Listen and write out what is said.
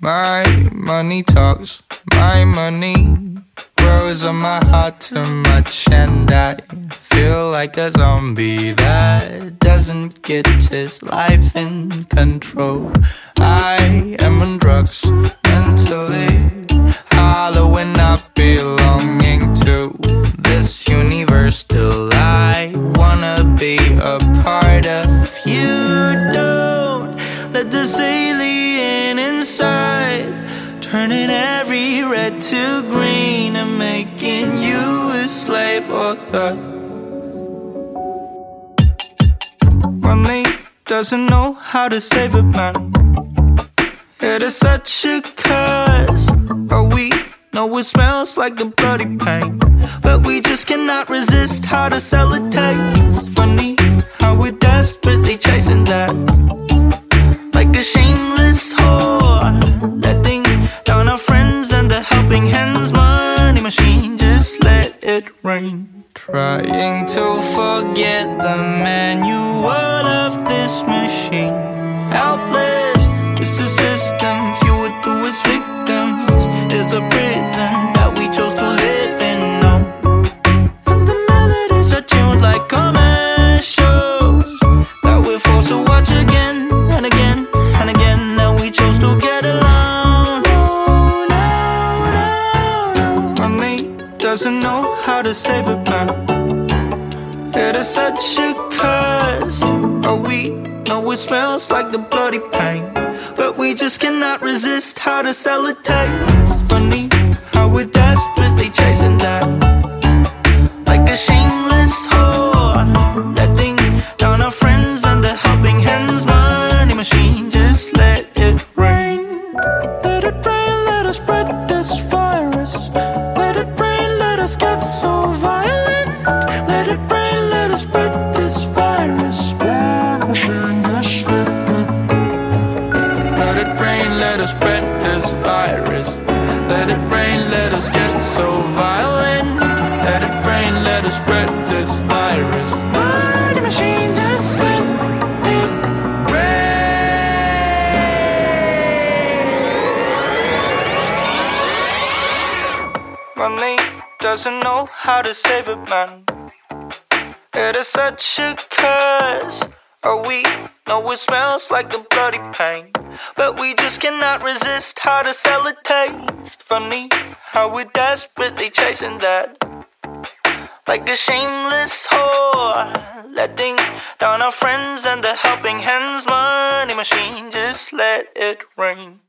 My money talks, my money grows on my heart too much, and I feel like a zombie that doesn't get his life in control. I am on drugs mentally, hollow and not belonging to this universe. Still I wanna be a part of you. Don't let this alien inside turning every red to green and making you a slave or thug. Money doesn't know how to save a man. It is such a curse, but we know it smells like the bloody pain. But we just cannot resist how to sell it tastes. Funny how we're desperately chasing that, like a shameless whore, letting down our friends and the helping hands. Money machine, just let it rain. Trying to forget the manual of this machine. Helpless, it's a system fueled through its victims. It's a prison that we chose to live in. No, and the melodies are tuned like commercials that we're forced to watch again and again and again. And we chose to get along. No, no, no, no. Money doesn't know how to save a man. It is such a curse, but we know it smells like the bloody pain. But we just cannot resist how to sell it tastes. Funny how we're desperately chasing that, like a shameless whore, letting down our friends and the helping hands. Money machine, just let it rain. Let it rain, let us spread this virus. Let it rain, let us get so violent. Let it rain, let us spread this virus. Let it rain, let us spread this virus. Let it rain, let us get so violent. Let it rain, let us spread this virus. Money machine, just let it rain. Money doesn't know how to save a man. It is such a curse. Oh, we know it smells like the bloody pain, but we just cannot resist how to sell it tastes. Funny how we're desperately chasing that, like a shameless whore, letting down our friends and the helping hands. Money machine, just let it rain.